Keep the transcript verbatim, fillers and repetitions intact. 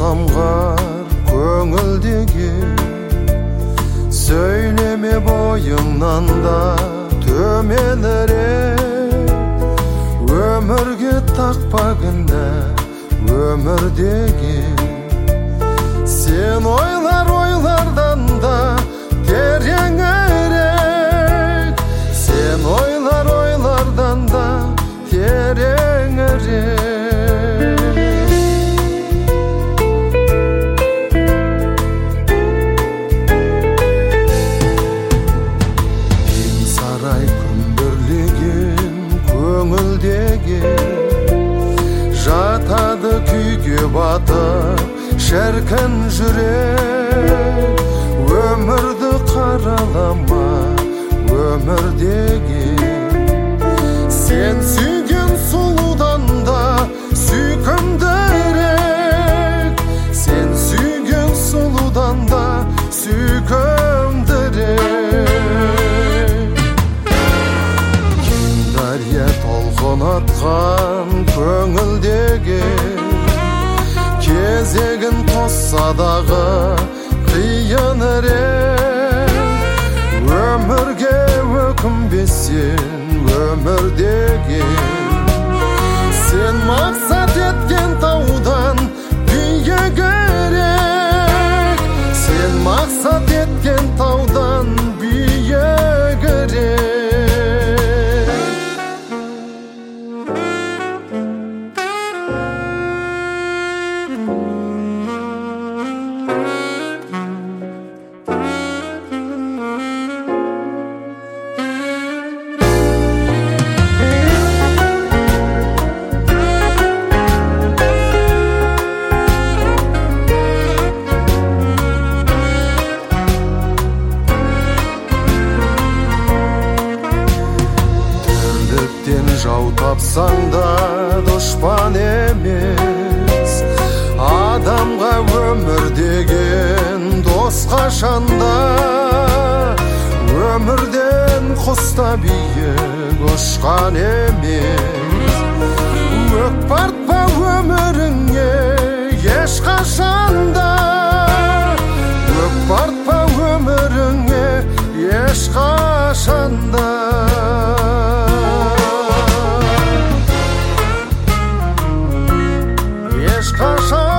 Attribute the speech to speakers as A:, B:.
A: самғар көңілдегі, сөйлеме бойыңнан да төменірек. Өмірге тақпа кінә, өмірдегі. Сен ойлар ойлардан да тереңірек. Сен ойлар ойлардан да тереңірек. Кең сарай күмбірлеген көңілдегі, жатады күйге батып шіркін жүрек. Өмірді қаралама, өмірдегі. Сен сүйген сұлудан да сүйкімдірек. Сен сүйген сұлудан да сүйкімдірек. Кең дария толқын атқан көңілдегі, кезегін тосса дағы қиынырек. Өмірге өкінбесең өмірдегі. Сен мақсат еткен таудан биігірек. Сен мақсат еткен таудан биігірек. Жау тапсаң да дұшпан емес. Адамға өмір деген дос қашанда. Өмірден құста биік ұшқан емес. Өкпартпа өміріңе ешқашанда. Өкпартпа өміріңе ешқашанда. Ешқашан